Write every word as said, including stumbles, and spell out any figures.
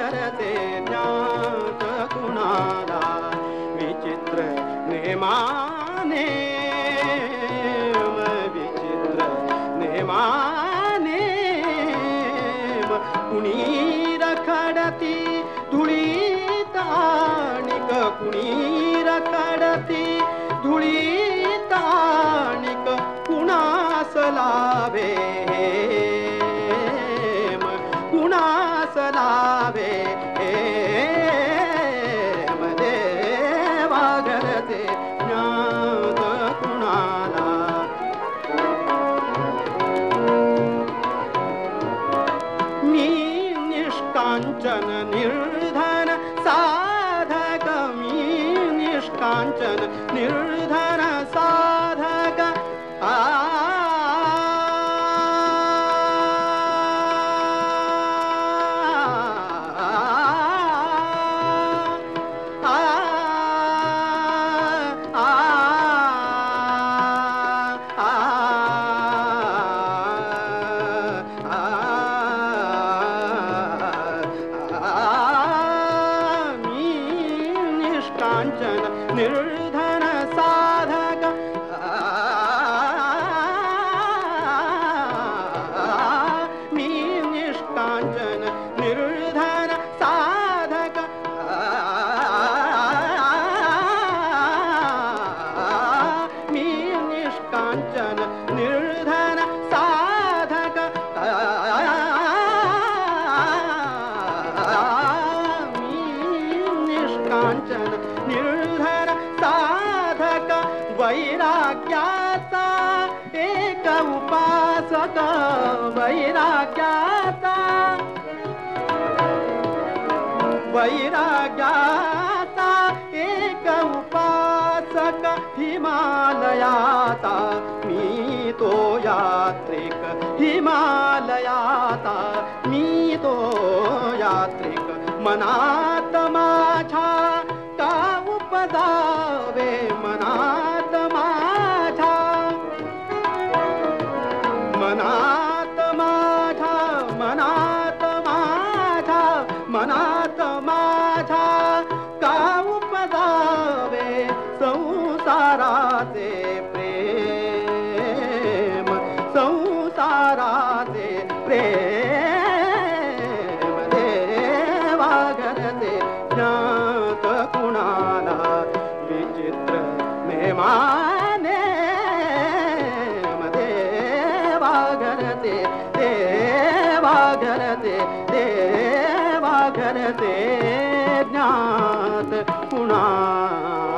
घरते ज्ञात कुणाला विचित्र नेमाने विचित्र नेमाने कुणी रखडती धुळीत आणिक कुणी रखडती धुळीत आणिक कुणास लाभे कुणास लाभे देवा घरते ज्ञात कुणाला मी निष्कांचन निर्धन साधक मी निष्कांचन निर्धन साधक आ निर्धन साधक मी निष्कांचन निर्धन साधक मी निष्कांचन निर्धन साधक मी निष्कांचन निर्धन साधक वैराग्याचा एक उपासक वैराग्याचा वैराग्याचा एक उपासक हिमालयाता मी तो यात्रिक हिमालयाता मी तो यात्रिक मनात माझ्या का उपजावे मनात माझ्या मनात माझ्या मनात माझ्या मनात माझ्या का उपजावे संसाराचे प्रेम संसाराचे प्रेम देवा घरते ज्ञात कुणाला विचित्र नेमाने देवा घरते देवा घरते देवा घरते ज्ञात कुणाला